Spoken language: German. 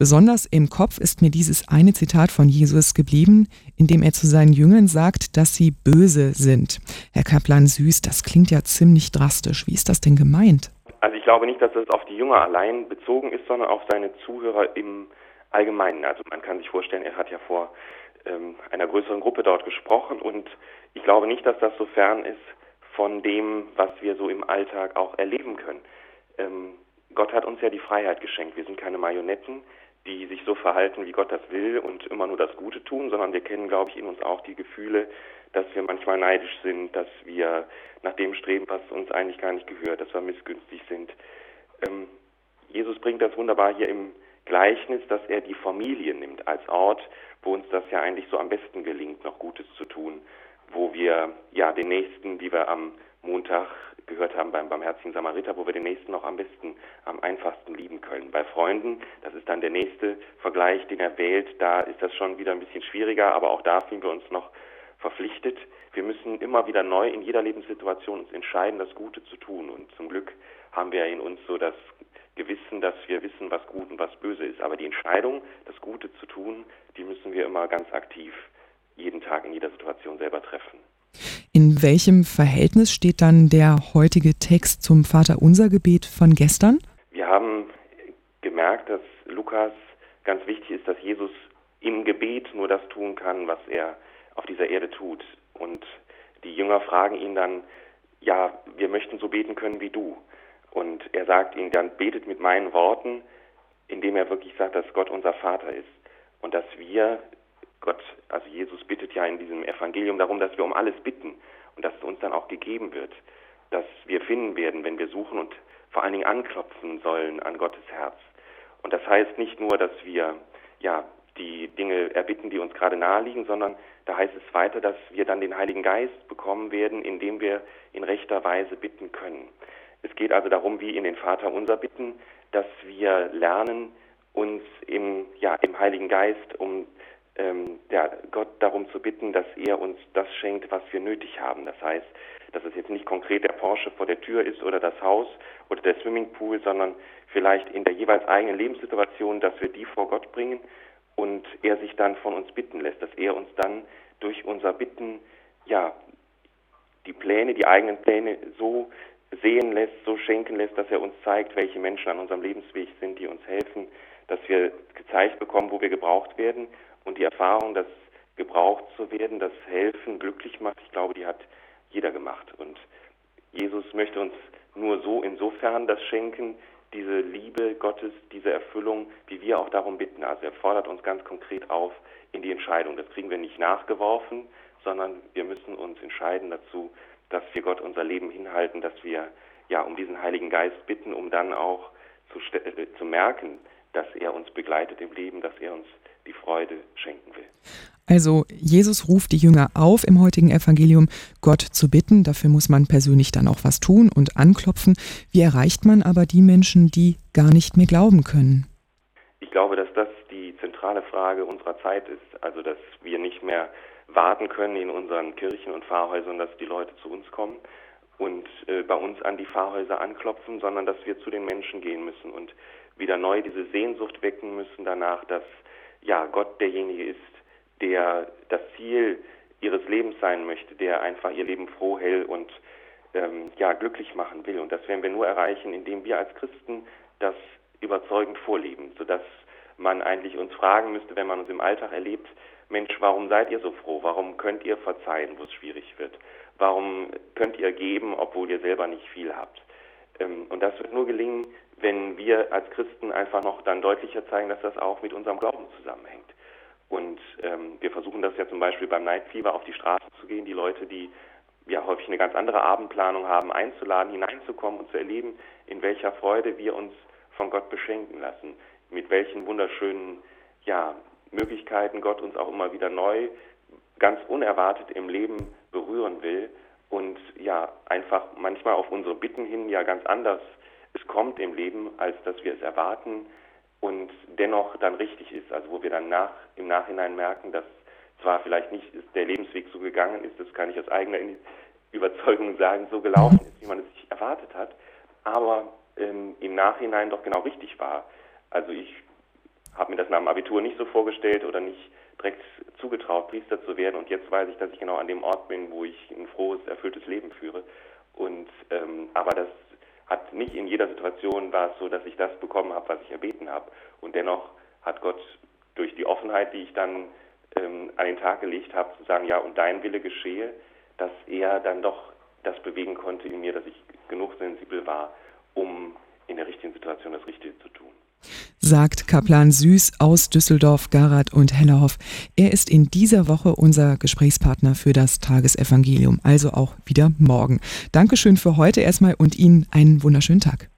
Besonders im Kopf ist mir dieses eine Zitat von Jesus geblieben, in dem er zu seinen Jüngern sagt, dass sie böse sind. Herr Kaplan-Süß, das klingt ja ziemlich drastisch. Wie ist das denn gemeint? Also ich glaube nicht, dass das auf die Jünger allein bezogen ist, sondern auf seine Zuhörer im Allgemeinen. Also man kann sich vorstellen, er hat ja vor einer größeren Gruppe dort gesprochen und ich glaube nicht, dass das so fern ist von dem, was wir so im Alltag auch erleben können. Gott hat uns ja die Freiheit geschenkt. Wir sind keine Marionetten, die sich so verhalten, wie Gott das will und immer nur das Gute tun, sondern wir kennen, glaube ich, in uns auch die Gefühle, dass wir manchmal neidisch sind, dass wir nach dem streben, was uns eigentlich gar nicht gehört, dass wir missgünstig sind. Jesus bringt das wunderbar hier im Gleichnis, dass er die Familie nimmt als Ort, wo uns das ja eigentlich so am besten gelingt, noch Gutes zu tun, wo wir ja den Nächsten, wie wir am Montag gehört haben beim barmherzigen Samariter, wo wir den Nächsten noch am besten, am einfachsten lieben können. Bei Freunden, das ist dann der nächste Vergleich, den er wählt, da ist das schon wieder ein bisschen schwieriger, aber auch da fühlen wir uns noch verpflichtet. Wir müssen immer wieder neu in jeder Lebenssituation uns entscheiden, das Gute zu tun. Und zum Glück haben wir in uns so das Gewissen, dass wir wissen, was gut und was böse ist. Aber die Entscheidung, das Gute zu tun, die müssen wir immer ganz aktiv jeden Tag in jeder Situation selber treffen. In welchem Verhältnis steht dann der heutige Text zum Vaterunser-Gebet von gestern? Wir haben gemerkt, dass Lukas ganz wichtig ist, dass Jesus im Gebet nur das tun kann, was er auf dieser Erde tut. Und die Jünger fragen ihn dann, ja, wir möchten so beten können wie du. Und er sagt ihnen dann, betet mit meinen Worten, indem er wirklich sagt, dass Gott unser Vater ist. Und dass wir, Gott, also Jesus bittet ja in diesem Evangelium darum, dass wir um alles bitten und dass es uns dann auch gegeben wird. Dass wir finden werden, wenn wir suchen und vor allen Dingen anklopfen sollen an Gottes Herz. Und das heißt nicht nur, dass wir ja die Dinge erbitten, die uns gerade nahe liegen, sondern da heißt es weiter, dass wir dann den Heiligen Geist bekommen werden, indem wir in rechter Weise bitten können. Es geht also darum, wie in den Vaterunser bitten, dass wir lernen, uns im Heiligen Geist Gott darum zu bitten, dass er uns das schenkt, was wir nötig haben. Das heißt, dass es jetzt nicht konkret der Porsche vor der Tür ist oder das Haus oder der Swimmingpool, sondern vielleicht in der jeweils eigenen Lebenssituation, dass wir die vor Gott bringen und er sich dann von uns bitten lässt, dass er uns dann durch unser Bitten, die eigenen Pläne so sehen lässt, so schenken lässt, dass er uns zeigt, welche Menschen an unserem Lebensweg sind, die uns helfen, dass wir gezeigt bekommen, wo wir gebraucht werden und die Erfahrung, dass gebraucht zu werden, das Helfen glücklich macht, ich glaube, die hat jeder gemacht und Jesus möchte uns nur so insofern das schenken, diese Liebe Gottes, diese Erfüllung, wie wir auch darum bitten. Also er fordert uns ganz konkret auf in die Entscheidung. Das kriegen wir nicht nachgeworfen, sondern wir müssen uns entscheiden dazu, dass wir Gott unser Leben hinhalten, dass wir um diesen Heiligen Geist bitten, um dann auch zu merken, dass er uns begleitet im Leben, dass er uns die Freude schenken will. Also Jesus ruft die Jünger auf, im heutigen Evangelium Gott zu bitten. Dafür muss man persönlich dann auch was tun und anklopfen. Wie erreicht man aber die Menschen, die gar nicht mehr glauben können? Ich glaube, dass das die zentrale Frage unserer Zeit ist. Also, dass wir nicht mehr warten können in unseren Kirchen und Pfarrhäusern, dass die Leute zu uns kommen und bei uns an die Pfarrhäuser anklopfen, sondern dass wir zu den Menschen gehen müssen und wieder neu diese Sehnsucht wecken müssen danach, dass Gott derjenige ist, der das Ziel ihres Lebens sein möchte, der einfach ihr Leben froh, hell und glücklich machen will. Und das werden wir nur erreichen, indem wir als Christen das überzeugend vorleben, sodass man eigentlich uns fragen müsste, wenn man uns im Alltag erlebt, Mensch, warum seid ihr so froh? Warum könnt ihr verzeihen, wo es schwierig wird? Warum könnt ihr geben, obwohl ihr selber nicht viel habt? Und das wird nur gelingen, wenn wir als Christen einfach noch dann deutlicher zeigen, dass das auch mit unserem Glauben zusammenhängt. Und wir versuchen das ja zum Beispiel beim Night Fever auf die Straße zu gehen, die Leute, die häufig eine ganz andere Abendplanung haben, einzuladen, hineinzukommen und zu erleben, in welcher Freude wir uns von Gott beschenken lassen, mit welchen wunderschönen Möglichkeiten Gott uns auch immer wieder neu, ganz unerwartet im Leben berühren will und einfach manchmal auf unsere Bitten hin ganz anders es kommt im Leben, als dass wir es erwarten und dennoch dann richtig ist, also wo wir dann im Nachhinein merken, dass zwar vielleicht nicht der Lebensweg so gegangen ist, das kann ich aus eigener Überzeugung sagen, so gelaufen ist, wie man es sich erwartet hat, aber im Nachhinein doch genau richtig war. Also ich habe mir das nach dem Abitur nicht so vorgestellt oder nicht direkt zugetraut, Priester zu werden. Und jetzt weiß ich, dass ich genau an dem Ort bin, wo ich ein frohes, erfülltes Leben führe. Und aber das hat nicht in jeder Situation war es so, dass ich das bekommen habe, was ich erbeten habe. Und dennoch hat Gott durch die Offenheit, die ich dann an den Tag gelegt habe, zu sagen, ja, und dein Wille geschehe, dass er dann doch das bewegen konnte in mir, dass ich genug sensibel war, um in der richtigen Situation das Richtige zu tun. Sagt Kaplan Süß aus Düsseldorf, Garath und Hellerhoff. Er ist in dieser Woche unser Gesprächspartner für das Tagesevangelium, also auch wieder morgen. Dankeschön für heute erstmal und Ihnen einen wunderschönen Tag.